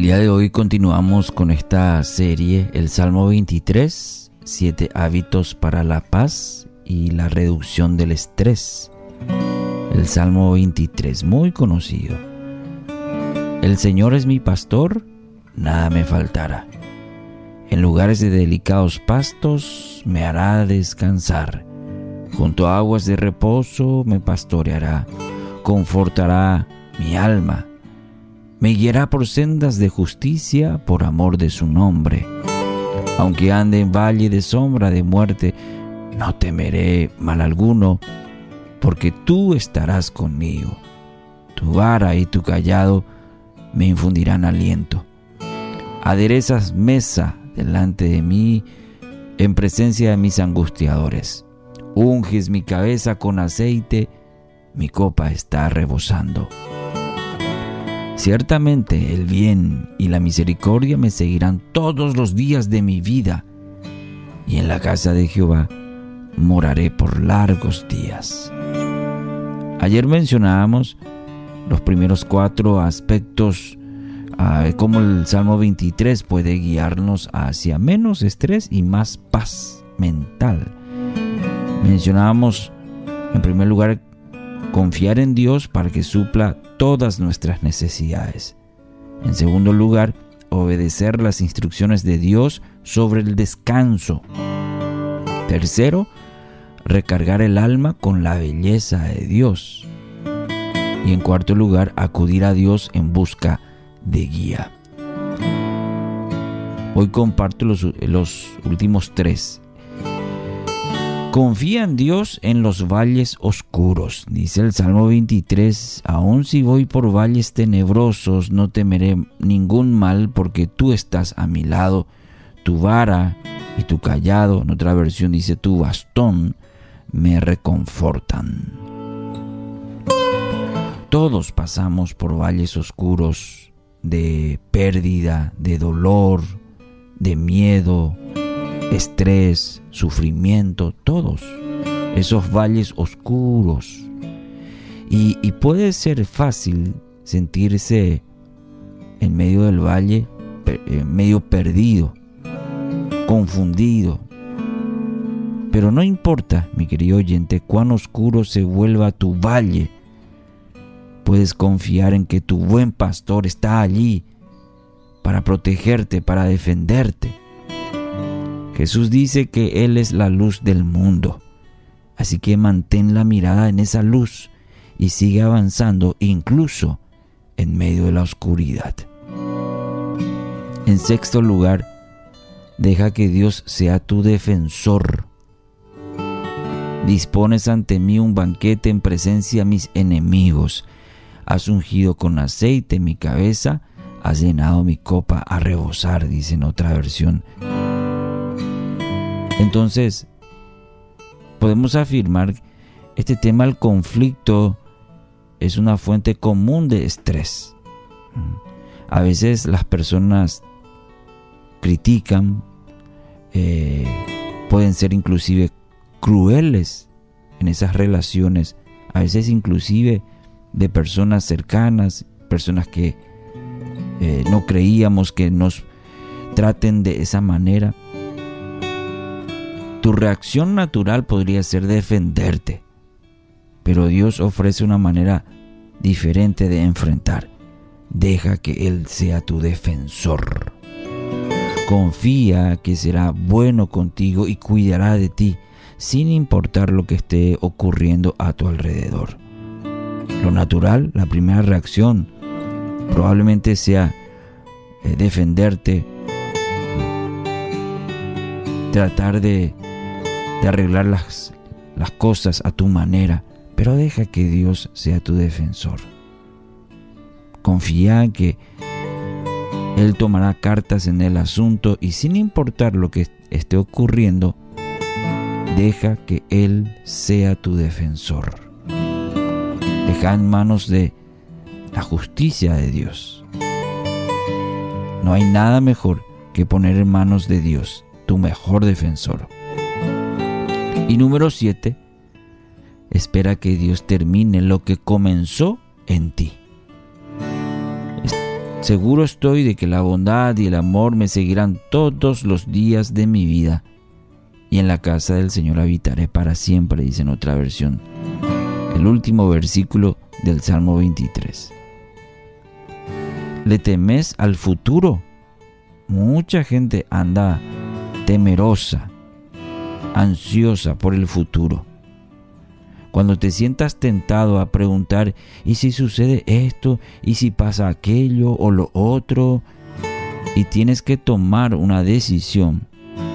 El día de hoy continuamos con esta serie, el Salmo 23, 7 hábitos para la paz y la reducción del estrés. El Salmo 23, muy conocido. El Señor es mi pastor, nada me faltará. En lugares de delicados pastos me hará descansar. Junto a aguas de reposo me pastoreará, confortará mi alma. Me guiará por sendas de justicia por amor de su nombre. Aunque ande en valle de sombra de muerte, no temeré mal alguno, porque tú estarás conmigo. Tu vara y tu cayado me infundirán aliento. Aderezas mesa delante de mí en presencia de mis angustiadores. Unges mi cabeza con aceite, mi copa está rebosando. Ciertamente el bien y la misericordia me seguirán todos los días de mi vida, y en la casa de Jehová moraré por largos días. Ayer mencionábamos los primeros 4 aspectos, cómo el Salmo 23 puede guiarnos hacia menos estrés y más paz mental. Mencionábamos en primer lugar confiar en Dios para que supla todas nuestras necesidades. En segundo lugar, obedecer las instrucciones de Dios sobre el descanso. Tercero, recargar el alma con la belleza de Dios. Y en cuarto lugar, acudir a Dios en busca de guía. Hoy comparto los últimos 3. Confía en Dios en los valles oscuros. Dice el Salmo 23, aun si voy por valles tenebrosos, no temeré ningún mal, porque tú estás a mi lado. Tu vara y tu cayado, en otra versión dice tu bastón, me reconfortan. Todos pasamos por valles oscuros de pérdida, de dolor, de miedo, estrés, sufrimiento, todos esos valles oscuros. Y puede ser fácil sentirse en medio del valle, medio perdido, confundido. Pero no importa, mi querido oyente, cuán oscuro se vuelva tu valle, puedes confiar en que tu buen pastor está allí para protegerte, para defenderte. Jesús dice que Él es la luz del mundo, así que mantén la mirada en esa luz y sigue avanzando incluso en medio de la oscuridad. En sexto lugar, deja que Dios sea tu defensor. Dispones ante mí un banquete en presencia de mis enemigos. Has ungido con aceite mi cabeza, has llenado mi copa a rebosar, dice en otra versión. Entonces, podemos afirmar que este tema del conflicto es una fuente común de estrés. A veces las personas critican, pueden ser inclusive crueles en esas relaciones, a veces inclusive de personas cercanas, personas que no creíamos que nos traten de esa manera. Tu reacción natural podría ser defenderte, pero Dios ofrece una manera diferente de enfrentar. Deja que Él sea tu defensor. Confía que será bueno contigo y cuidará de ti, sin importar lo que esté ocurriendo a tu alrededor. Lo natural, la primera reacción, probablemente sea defenderte, tratar de arreglar las cosas a tu manera, pero deja que Dios sea tu defensor. Confía en que Él tomará cartas en el asunto y sin importar lo que esté ocurriendo, deja que Él sea tu defensor. Deja en manos de la justicia de Dios. No hay nada mejor que poner en manos de Dios, tu mejor defensor. Y número 7, espera que Dios termine lo que comenzó en ti. Seguro estoy de que la bondad y el amor me seguirán todos los días de mi vida, y en la casa del Señor habitaré para siempre, dice en otra versión. El último versículo del Salmo 23. ¿Le temes al futuro? Mucha gente anda temerosa, ansiosa por el futuro. Cuando te sientas tentado a preguntar, ¿y si sucede esto? ¿Y si pasa aquello o lo otro? Y tienes que tomar una decisión.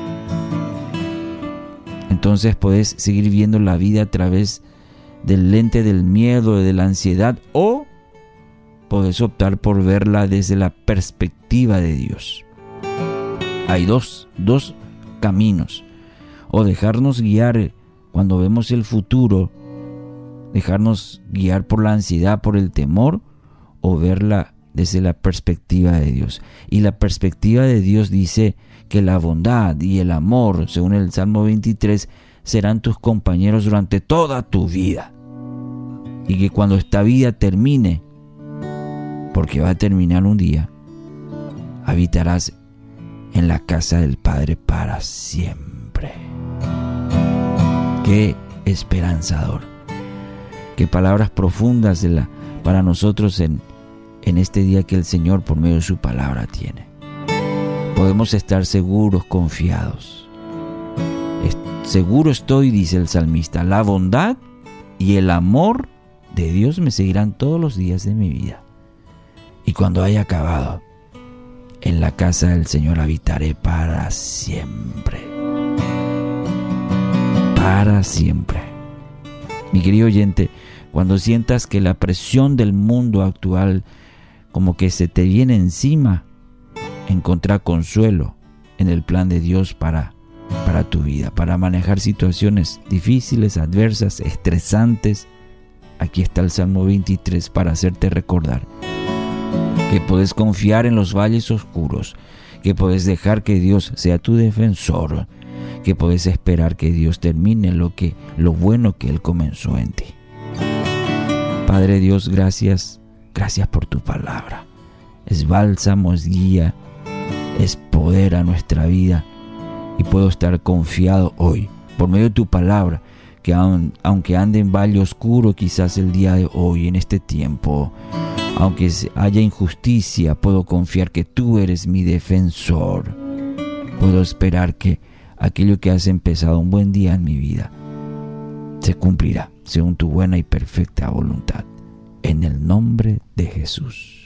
Entonces puedes seguir viendo la vida a través del lente del miedo, de la ansiedad, o puedes optar por verla desde la perspectiva de Dios. Hay dos caminos. O dejarnos guiar cuando vemos el futuro, dejarnos guiar por la ansiedad, por el temor, o verla desde la perspectiva de Dios. Y la perspectiva de Dios dice que la bondad y el amor, según el Salmo 23, serán tus compañeros durante toda tu vida. Y que cuando esta vida termine, porque va a terminar un día, habitarás en la casa del Padre para siempre. Qué esperanzador. Qué palabras profundas para nosotros en este día que el Señor por medio de su palabra tiene. Podemos estar seguros, confiados. Seguro estoy, dice el salmista, la bondad y el amor de Dios me seguirán todos los días de mi vida. Y cuando haya acabado, en la casa del Señor habitaré para siempre. Para siempre. Mi querido oyente, cuando sientas que la presión del mundo actual como que se te viene encima, encontrar consuelo en el plan de Dios para tu vida, para manejar situaciones difíciles, adversas, estresantes. Aquí está el Salmo 23 para hacerte recordar que puedes confiar en los valles oscuros, que puedes dejar que Dios sea tu defensor, que puedes esperar que Dios termine lo bueno que Él comenzó en ti. Padre Dios, gracias por tu palabra. Es bálsamo, es guía, es poder a nuestra vida, y puedo estar confiado hoy por medio de tu palabra que aunque ande en valle oscuro quizás el día de hoy, en este tiempo, aunque haya injusticia, puedo confiar que tú eres mi defensor. Puedo esperar que aquello que has empezado un buen día en mi vida se cumplirá según tu buena y perfecta voluntad. En el nombre de Jesús.